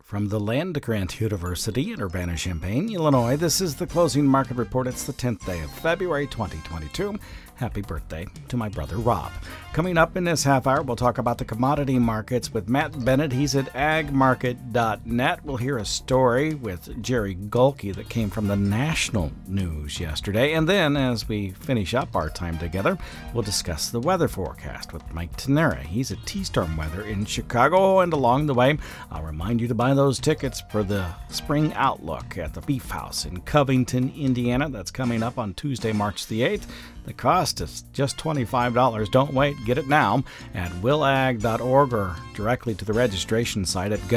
From the land-grant University in Urbana-Champaign, Illinois, this is the Closing Market Report. It's the 10th day of February 2022. Happy birthday to my brother Rob. Coming up in this half hour, we'll talk about the commodity markets with Matt Bennett. He's at agmarket.net. We'll hear a story with Jerry Gulke that came from the national news yesterday. And then, as we finish up our time together, we'll discuss the weather forecast with Mike Tenera. He's at T-Storm Weather in Chicago. And along the way, I'll remind you to buy those tickets for the Spring Outlook at the Beef House in Covington, Indiana. That's coming up on Tuesday, March the 8th. The cost is just $25. Don't wait. Get it now at willag.org or directly to the registration site at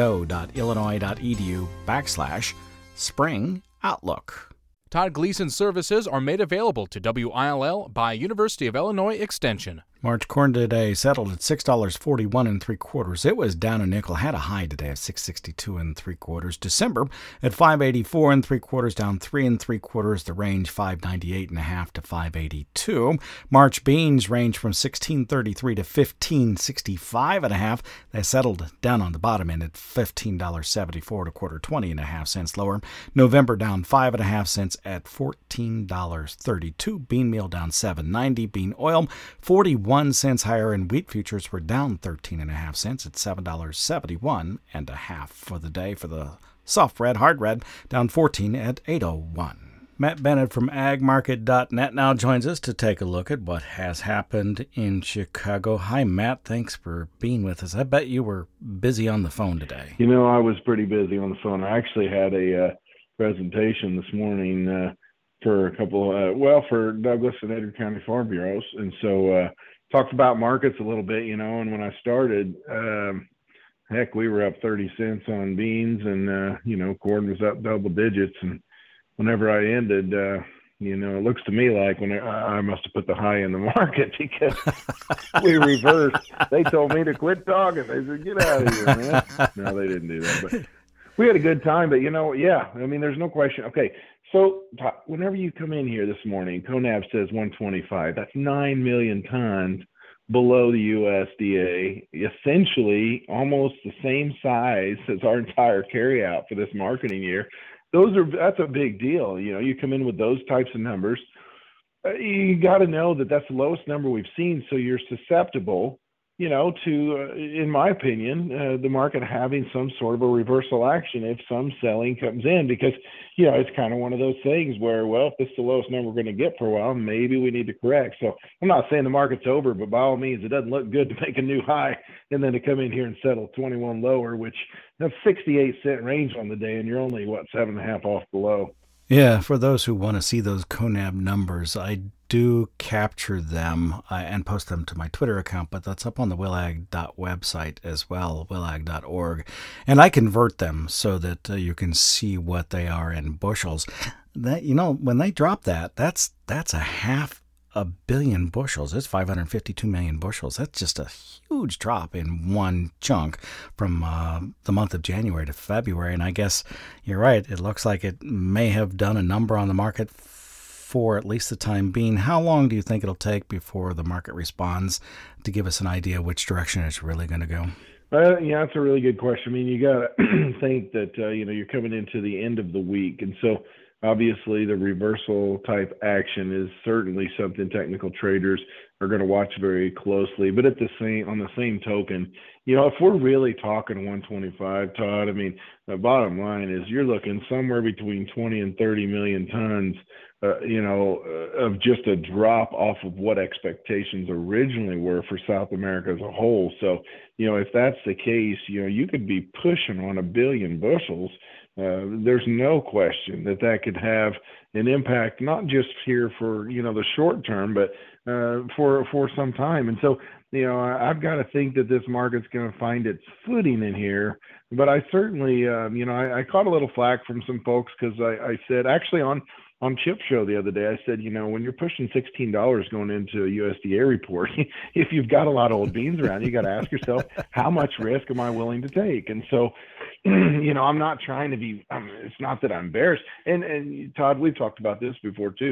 go.illinois.edu/Spring Outlook. Todd Gleason services are made available to WILL by University of Illinois Extension. March corn today settled at $6.41 3/4. It was down a nickel, had a high today of $6.62 3/4. December at $5.84 3/4, down 3 3/4. The range $5.98.5 to $5.82. March beans range from $16.33 to $15.65.5. They settled down on the bottom end at $15.74 1/4, 20.5 cents lower. November down 5.5 cents at $14.32. Bean meal down $7.90. Bean oil 41 cents higher, and wheat futures were down 13.5 cents at $7.71.5 for the day. For the soft red, hard red, down 14 at $8.01. Matt Bennett from agmarket.net now joins us to take a look at what has happened in Chicago. Hi, Matt. Thanks for being with us. I bet you were busy on the phone today. You know, I was pretty busy on the phone. I actually had a presentation this morning for a couple, for Douglas and Edgar County Farm Bureaus. And so talked about markets a little bit, and when I started, we were up 30 cents on beans and, corn was up double digits. And whenever I ended, it looks to me like when I must have put the high in the market because we reversed. They told me to quit talking. They said, get out of here, man. No, they didn't do that, but we had a good time. But, there's no question. Okay, so whenever you come in here this morning, CONAB says 125. That's 9 million tons below the USDA, essentially almost the same size as our entire carryout for this marketing year. That's a big deal. You come in with those types of numbers. You got to know that that's the lowest number we've seen. So you're susceptible, to, in my opinion, the market having some sort of a reversal action if some selling comes in, because, it's kind of one of those things where, if this is the lowest number we're going to get for a while, maybe we need to correct. So I'm not saying the market's over, but by all means, it doesn't look good to make a new high and then to come in here and settle 21 lower, which that's 68-cent range on the day, and you're only, 7.5 off below. Yeah, for those who want to see those CONAB numbers, I do capture them and post them to my Twitter account, but that's up on the willag.website as well, willag.org. And I convert them so that you can see what they are in bushels. That when they drop that's a half a billion bushels. It's 552 million bushels. That's just a huge drop in one chunk from the month of January to February. And I guess you're right. It looks like it may have done a number on the market for at least the time being. How long do you think it'll take before the market responds to give us an idea which direction it's really going to go? That's a really good question. I mean, you got to think that, you're coming into the end of the week. And so obviously the reversal type action is certainly something technical traders are going to watch very closely. But on the same token, if we're really talking 125, Todd, the bottom line is you're looking somewhere between 20 and 30 million tons, of just a drop off of what expectations originally were for South America as a whole. So, if that's the case, you could be pushing on 1 billion bushels. There's no question that could have an impact, not just here for, the short term, but for some time. And so, I've got to think that this market's going to find its footing in here. But I certainly, I caught a little flack from some folks because I said, actually on Chip Show the other day, I said, when you're pushing $16 going into a USDA report, if you've got a lot of old beans around, you got to ask yourself, how much risk am I willing to take? And so, I'm not trying to be, it's not that I'm embarrassed. And Todd, we've talked about this before too.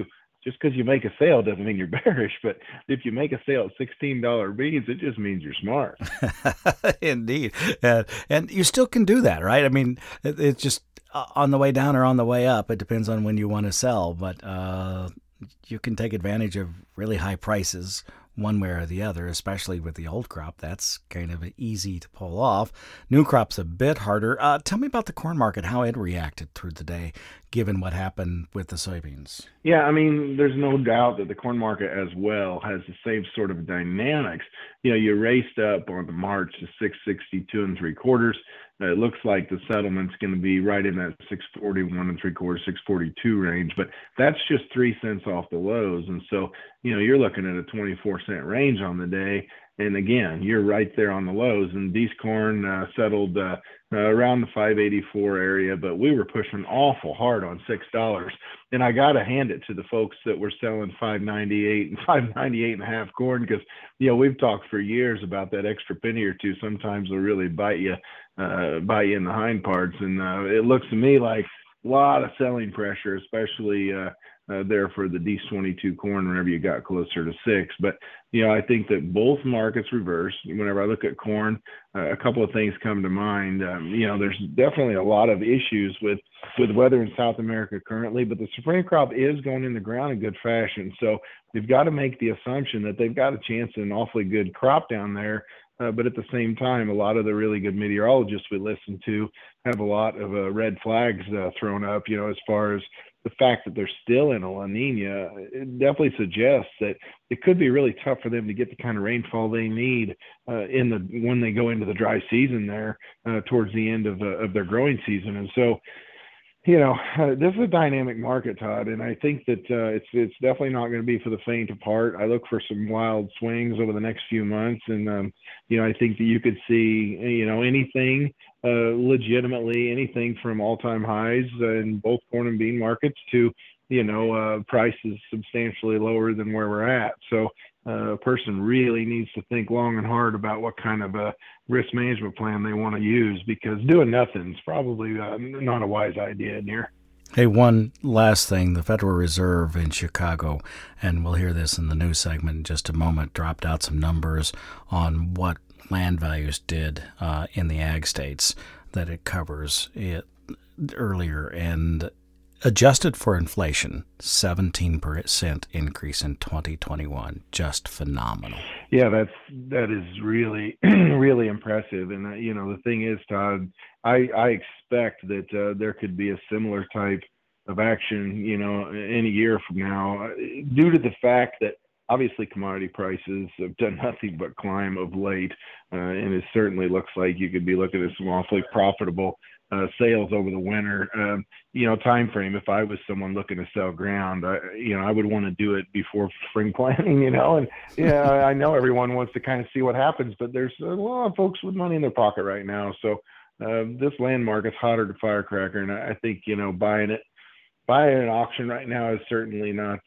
just because you make a sale doesn't mean you're bearish, but if you make a sale at $16 beans, it just means you're smart. Indeed. And you still can do that, right? I mean, it's just on the way down or on the way up. It depends on when you want to sell, but you can take advantage of really high prices one way or the other, especially with the old crop. That's kind of easy to pull off. New crop's a bit harder. Tell me about the corn market, how it reacted through the day, given what happened with the soybeans. Yeah, I mean, there's no doubt that the corn market as well has the same sort of dynamics. You raced up on the March to 662 3/4. It looks like the settlement's going to be right in that 641 3/4, 642 range, but that's just 3 cents off the lows. And so, you're looking at a 24-cent range on the day. And again, you're right there on the lows. And these corn settled around the 584 area, but we were pushing awful hard on $6. And I got to hand it to the folks that were selling 598 and 598 and a half corn, because, we've talked for years about that extra penny or two. Sometimes will really bite you in the hind parts. And it looks to me like a lot of selling pressure, especially there for the D22 corn whenever you got closer to 6. But, I think that both markets reverse. Whenever I look at corn, a couple of things come to mind. There's definitely a lot of issues with weather in South America currently, but the spring crop is going in the ground in good fashion. So we've got to make the assumption that they've got a chance at an awfully good crop down there. But at the same time, a lot of the really good meteorologists we listen to have a lot of red flags thrown up, as far as the fact that they're still in a La Nina. It definitely suggests that it could be really tough for them to get the kind of rainfall they need when they go into the dry season there towards the end of their growing season. And so, this is a dynamic market, Todd, and I think that it's definitely not going to be for the faint of heart. I look for some wild swings over the next few months, and I think that you could see anything legitimately, anything from all-time highs in both corn and bean markets to prices substantially lower than where we're at. So a person really needs to think long and hard about what kind of a risk management plan they want to use, because doing nothing is probably not a wise idea in here. Hey, one last thing. The Federal Reserve in Chicago, and we'll hear this in the news segment in just a moment, dropped out some numbers on what land values did in the ag states that it covers earlier, and adjusted for inflation, 17% increase in 2021. Just phenomenal. Yeah, that is really, really impressive. And, the thing is, Todd, I expect that there could be a similar type of action, in a year from now, due to the fact that obviously commodity prices have done nothing but climb of late. And it certainly looks like you could be looking at some awfully profitable sales over the winter, time frame. If I was someone looking to sell ground, I would want to do it before spring planting, and I know everyone wants to kind of see what happens, but there's a lot of folks with money in their pocket right now. So this land market's hotter than firecracker. And I think, buying at an auction right now is certainly not,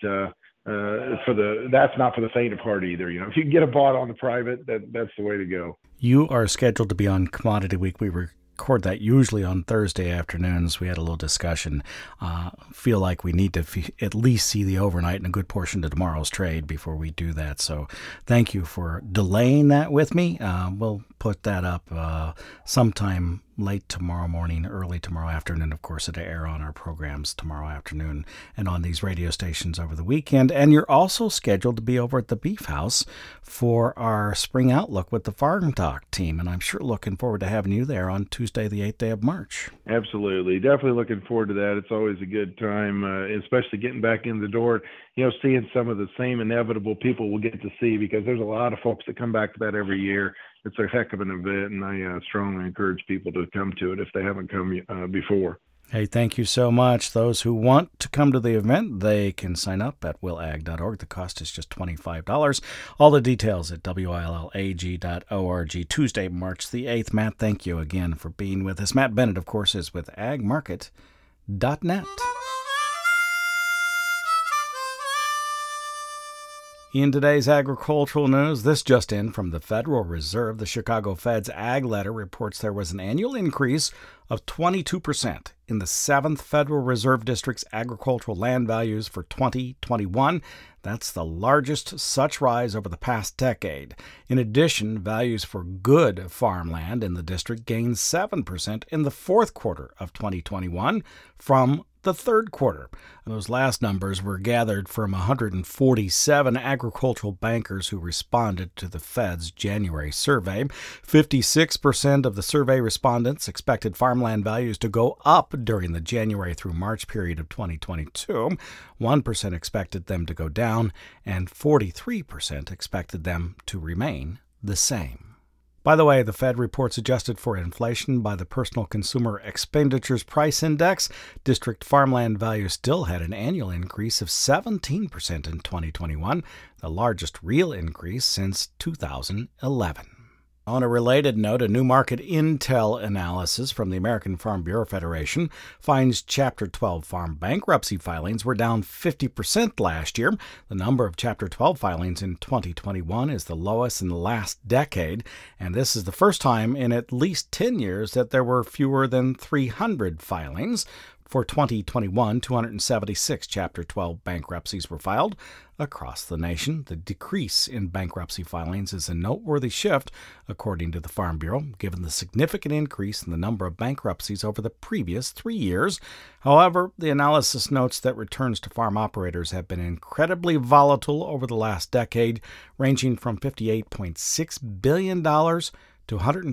that's not for the faint of heart either. If you can get a bought on the private, that's the way to go. You are scheduled to be on Commodity Week. We record that usually on Thursday afternoons. We had a little discussion. Feel like we need to at least see the overnight and a good portion of tomorrow's trade before we do that. So thank you for delaying that with me. We'll put that up sometime late tomorrow morning, early tomorrow afternoon. Of course, it'll air on our programs tomorrow afternoon and on these radio stations over the weekend. And you're also scheduled to be over at the Beef House for our Spring Outlook with the Farm Talk team. And I'm sure looking forward to having you there on Tuesday, the 8th day of March. Absolutely. Definitely looking forward to that. It's always a good time, especially getting back in the door, seeing some of the same inevitable people we'll get to see, because there's a lot of folks that come back to that every year. It's a heck of an event, and I strongly encourage people to come to it if they haven't come before. Hey, thank you so much. Those who want to come to the event, they can sign up at willag.org. The cost is just $25. All the details at willag.org. Tuesday, March the 8th. Matt, thank you again for being with us. Matt Bennett, of course, is with agmarket.net. In today's agricultural news, this just in from the Federal Reserve. The Chicago Fed's Ag Letter reports there was an annual increase of 22% in the 7th Federal Reserve District's agricultural land values for 2021. That's the largest such rise over the past decade. In addition, values for good farmland in the district gained 7% in the fourth quarter of 2021 from the third quarter. Those last numbers were gathered from 147 agricultural bankers who responded to the Fed's January survey. 56% of the survey respondents expected farmland values to go up during the January through March period of 2022. 1% expected them to go down, and 43% expected them to remain the same. By the way, the Fed reports adjusted for inflation by the Personal Consumer Expenditures Price Index. District farmland values still had an annual increase of 17% in 2021, the largest real increase since 2011. On a related note, a new market intel analysis from the American Farm Bureau Federation finds Chapter 12 farm bankruptcy filings were down 50% last year. The number of Chapter 12 filings in 2021 is the lowest in the last decade, and this is the first time in at least 10 years that there were fewer than 300 filings. For 2021, 276 Chapter 12 bankruptcies were filed across the nation. The decrease in bankruptcy filings is a noteworthy shift, according to the Farm Bureau, given the significant increase in the number of bankruptcies over the previous 3 years. However, the analysis notes that returns to farm operators have been incredibly volatile over the last decade, ranging from $58.6 billion to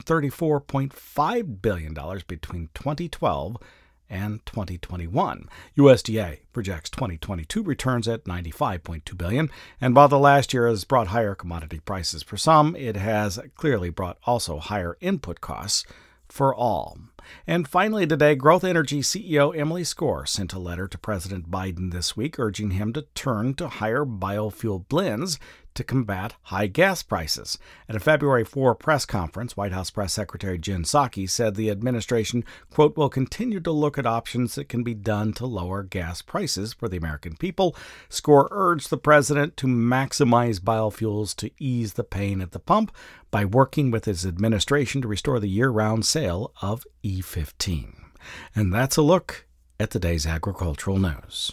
$134.5 billion between 2012 and 2021. USDA projects 2022 returns at $95.2 billion, and while the last year has brought higher commodity prices for some, it has clearly brought also higher input costs for all. And finally today, Growth Energy CEO Emily Skor sent a letter to President Biden this week urging him to turn to higher biofuel blends to combat high gas prices. At a February 4 press conference, White House Press Secretary Jen Psaki said the administration, quote, will continue to look at options that can be done to lower gas prices for the American people. Skor urged the president to maximize biofuels to ease the pain at the pump by working with his administration to restore the year-round sale of E15. And that's a look at today's agricultural news.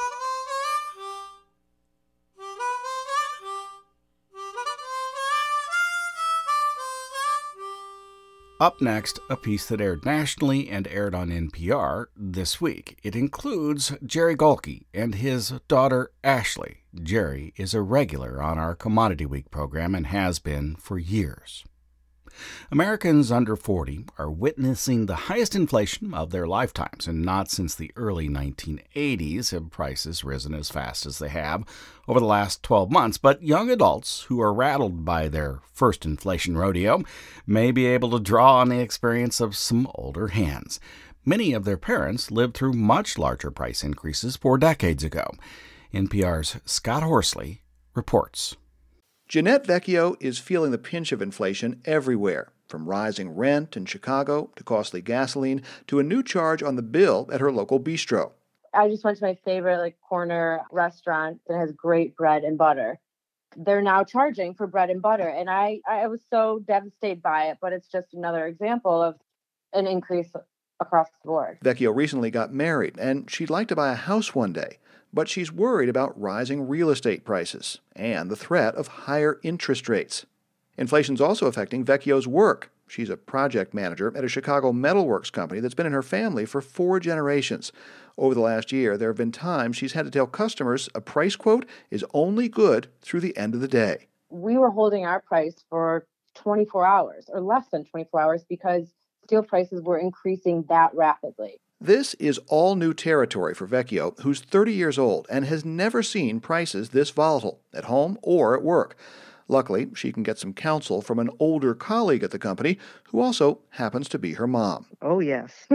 Up next, a piece that aired nationally and aired on NPR this week. It includes Jerry Golke and his daughter Ashley. Jerry is a regular on our Commodity Week program and has been for years. Americans under 40 are witnessing the highest inflation of their lifetimes, and not since the early 1980s have prices risen as fast as they have over the last 12 months. But young adults who are rattled by their first inflation rodeo may be able to draw on the experience of some older hands. Many of their parents lived through much larger price increases 4 decades ago. NPR's Scott Horsley reports. Jeanette Vecchio is feeling the pinch of inflation everywhere, from rising rent in Chicago to costly gasoline to a new charge on the bill at her local bistro. I just went to my favorite corner restaurant that has great bread and butter. They're now charging for bread and butter, and I was so devastated by it, but it's just another example of an increase across the board. Vecchio recently got married, and she'd like to buy a house one day. But she's worried about rising real estate prices and the threat of higher interest rates. Inflation's also affecting Vecchio's work. She's a project manager at a Chicago metalworks company that's been in her family for 4 generations. Over the last year, there have been times she's had to tell customers a price quote is only good through the end of the day. We were holding our price for 24 hours or less than 24 hours because steel prices were increasing that rapidly. This is all new territory for Vecchio, who's 30 years old and has never seen prices this volatile, at home or at work. Luckily, she can get some counsel from an older colleague at the company who also happens to be her mom. Oh, yes.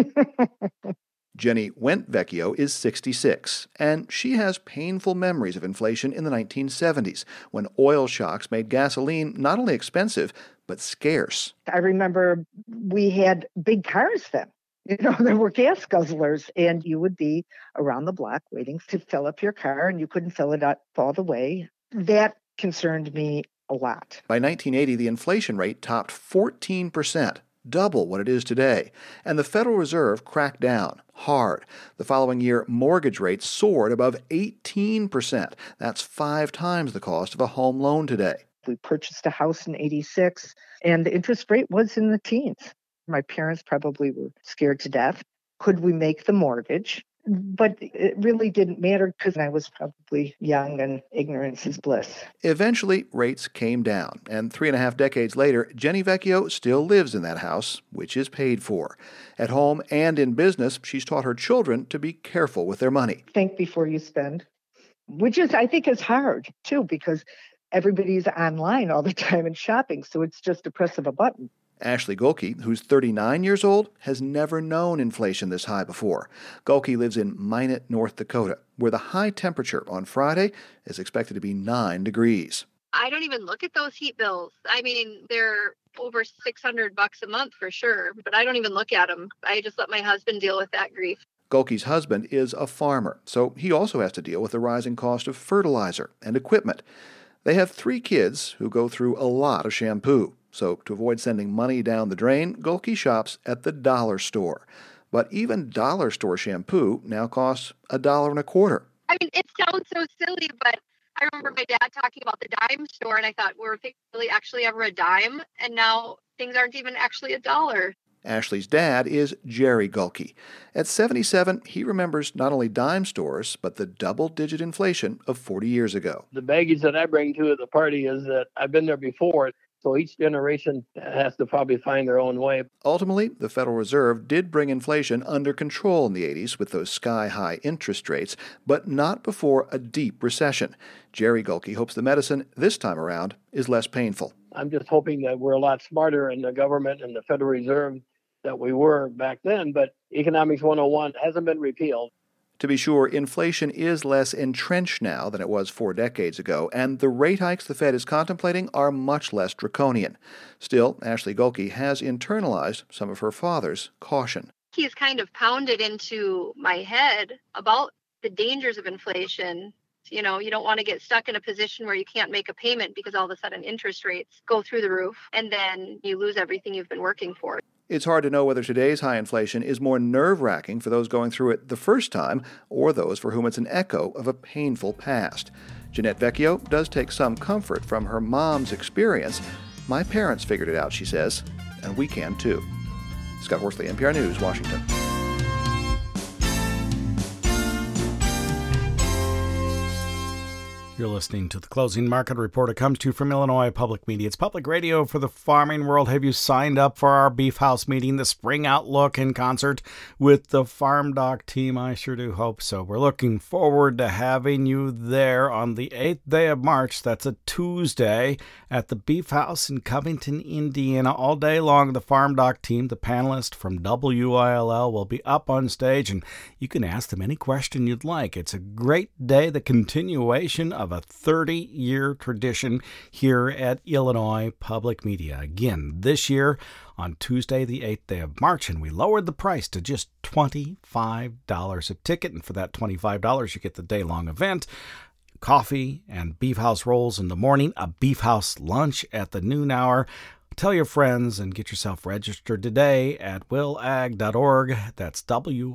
Jenny Wendt Vecchio is 66, and she has painful memories of inflation in the 1970s, when oil shocks made gasoline not only expensive, but scarce. I remember we had big cars then. There were gas guzzlers, and you would be around the block waiting to fill up your car, and you couldn't fill it up all the way. That concerned me a lot. By 1980, the inflation rate topped 14%, double what it is today, and the Federal Reserve cracked down hard. The following year, mortgage rates soared above 18%. That's 5 times the cost of a home loan today. We purchased a house in '86, and the interest rate was in the teens. My parents probably were scared to death. Could we make the mortgage? But it really didn't matter because I was probably young and ignorance is bliss. Eventually, rates came down, and 3.5 decades later, Jenny Vecchio still lives in that house, which is paid for. At home and in business, she's taught her children to be careful with their money. Think before you spend, which is, I think, is hard, too, because everybody's online all the time and shopping, so it's just a press of a button. Ashley Golke, who's 39 years old, has never known inflation this high before. Golke lives in Minot, North Dakota, where the high temperature on Friday is expected to be 9 degrees. I don't even look at those heat bills. I mean, they're over $600 a month for sure, but I don't even look at them. I just let my husband deal with that grief. Golke's husband is a farmer, so he also has to deal with the rising cost of fertilizer and equipment. They have 3 kids who go through a lot of shampoo. So to avoid sending money down the drain, Golke shops at the dollar store. But even dollar store shampoo now costs $1.25. I mean, it sounds so silly, but I remember my dad talking about the dime store, and I thought, were things really actually ever a dime? And now things aren't even actually $1. Ashley's dad is Jerry Golke. At 77, he remembers not only dime stores, but the double-digit inflation of 40 years ago. The baggage that I bring to the party is that I've been there before. So each generation has to probably find their own way. Ultimately, the Federal Reserve did bring inflation under control in the 80s with those sky-high interest rates, but not before a deep recession. Jerry Golke hopes the medicine this time around is less painful. I'm just hoping that we're a lot smarter in the government and the Federal Reserve that we were back then, but Economics 101 hasn't been repealed. To be sure, inflation is less entrenched now than it was 4 decades ago, and the rate hikes the Fed is contemplating are much less draconian. Still, Ashley Golke has internalized some of her father's caution. He's kind of pounded into my head about the dangers of inflation. You know, you don't want to get stuck in a position where you can't make a payment because all of a sudden interest rates go through the roof, and then you lose everything you've been working for. It's hard to know whether today's high inflation is more nerve-wracking for those going through it the first time or those for whom it's an echo of a painful past. Jeanette Vecchio does take some comfort from her mom's experience. My parents figured it out, she says, and we can too. Scott Horsley, NPR News, Washington. You're listening to the Closing Market Report. It comes to you from Illinois Public Media. It's public radio for the farming world. Have you signed up for our Beef House meeting, the Spring Outlook in concert with the Farm Doc team? I sure do hope so. We're looking forward to having you there on the 8th day of March. That's a Tuesday at the Beef House in Covington, Indiana. All day long, the Farm Doc team, the panelists from WILL, will be up on stage, and you can ask them any question you'd like. It's a great day, the continuation of a 30-year tradition here at Illinois Public Media. Again, this year on Tuesday, the 8th day of March, and we lowered the price to just $25 a ticket. And for that $25, you get the day-long event, coffee and Beef House rolls in the morning, a Beef House lunch at the noon hour. Tell your friends and get yourself registered today at willag.org. That's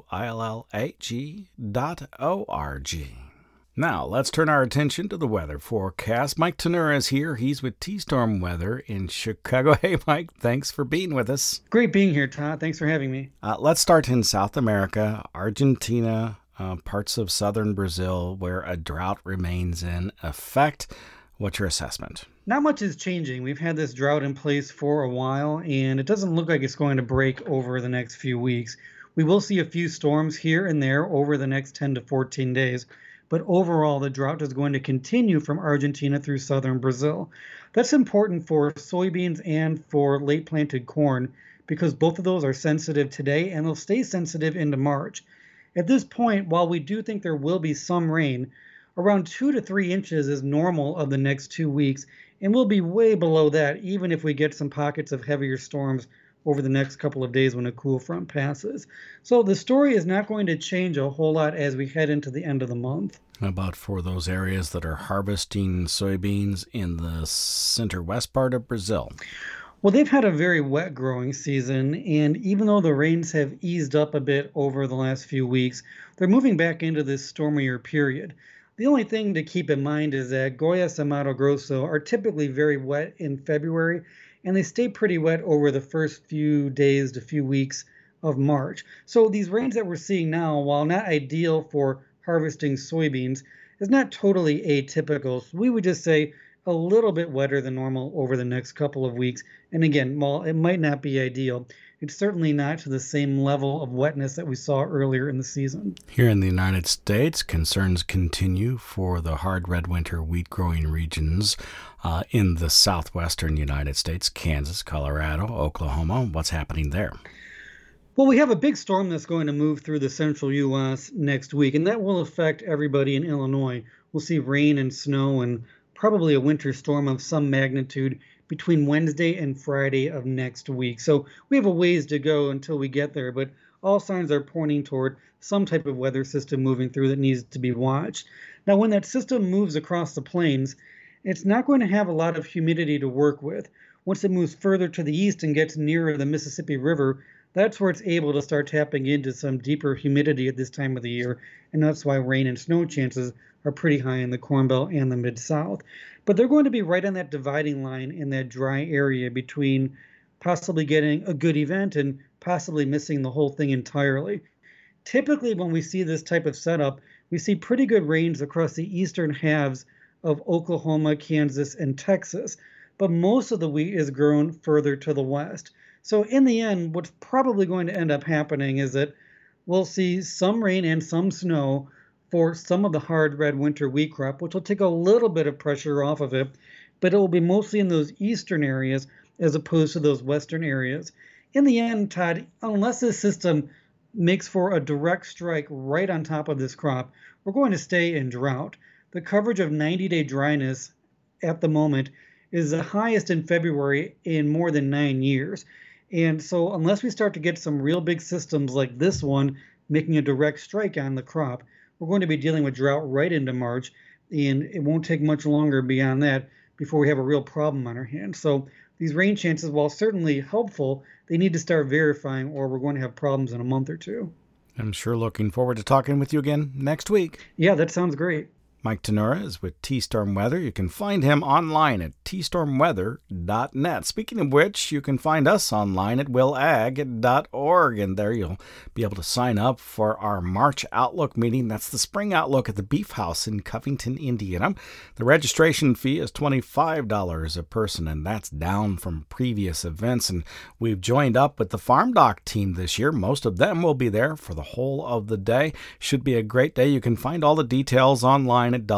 WILLAG.org. Now, let's turn our attention to the weather forecast. Mike Tenura is here. He's with T-Storm Weather in Chicago. Hey, Mike, thanks for being with us. Great being here, Todd. Thanks for having me. Let's start in South America, Argentina, parts of southern Brazil, where a drought remains in effect. What's your assessment? Not much is changing. We've had this drought in place for a while, and it doesn't look like it's going to break over the next few weeks. We will see a few storms here and there over the next 10 to 14 days. But overall, the drought is going to continue from Argentina through southern Brazil. That's important for soybeans and for late planted corn because both of those are sensitive today and they'll stay sensitive into March. At this point, while we do think there will be some rain, around 2 to 3 inches is normal of the next 2 weeks, and we'll be way below that even if we get some pockets of heavier storms over the next couple of days when a cool front passes. So the story is not going to change a whole lot as we head into the end of the month. How about for those areas that are harvesting soybeans in the center-west part of Brazil? Well, they've had a very wet growing season, and even though the rains have eased up a bit over the last few weeks, they're moving back into this stormier period. The only thing to keep in mind is that Goiás and Mato Grosso are typically very wet in February, and they stay pretty wet over the first few days to few weeks of March. So these rains that we're seeing now, while not ideal for harvesting soybeans, is not totally atypical. So we would just say a little bit wetter than normal over the next couple of weeks. And again, while it might not be ideal, it's certainly not to the same level of wetness that we saw earlier in the season. Here in the United States, concerns continue for the hard red winter wheat growing regions in the southwestern United States, Kansas, Colorado, Oklahoma. What's happening there? Well, we have a big storm that's going to move through the central U.S. next week, and that will affect everybody in Illinois. We'll see rain and snow and probably a winter storm of some magnitude between Wednesday and Friday of next week. So we have a ways to go until we get there, but all signs are pointing toward some type of weather system moving through that needs to be watched. Now, when that system moves across the plains, it's not going to have a lot of humidity to work with. Once it moves further to the east and gets nearer the Mississippi River, that's where it's able to start tapping into some deeper humidity at this time of the year, and that's why rain and snow chances are pretty high in the Corn Belt and the Mid-South. But they're going to be right on that dividing line in that dry area between possibly getting a good event and possibly missing the whole thing entirely. Typically, when we see this type of setup, we see pretty good rains across the eastern halves of Oklahoma, Kansas, and Texas, but most of the wheat is grown further to the west. So in the end, what's probably going to end up happening is that we'll see some rain and some snow for some of the hard red winter wheat crop, which will take a little bit of pressure off of it, but it will be mostly in those eastern areas as opposed to those western areas. In the end, Todd, unless this system makes for a direct strike right on top of this crop, we're going to stay in drought. The coverage of 90-day dryness at the moment is the highest in February in more than 9 years. And so unless we start to get some real big systems like this one making a direct strike on the crop, we're going to be dealing with drought right into March, and it won't take much longer beyond that before we have a real problem on our hands. So these rain chances, while certainly helpful, they need to start verifying or we're going to have problems in a month or two. I'm sure looking forward to talking with you again next week. Yeah, that sounds great. Mike Tenura is with T-Storm Weather. You can find him online at tstormweather.net. Speaking of which, you can find us online at willag.org, and there you'll be able to sign up for our March Outlook meeting. That's the Spring Outlook at the Beef House in Covington, Indiana. The registration fee is $25 a person, and that's down from previous events. And we've joined up with the Farm Doc team this year. Most of them will be there for the whole of the day. Should be a great day. You can find all the details online at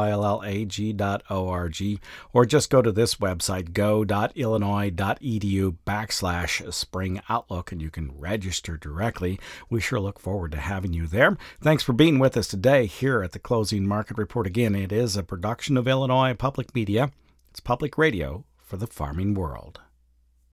willag.org, or just go to this website, go.illinois.edu/Spring Outlook, and you can register directly. We sure look forward to having you there. Thanks for being with us today here at the Closing Market Report. Again, it is a production of Illinois Public Media. It's public radio for the farming world.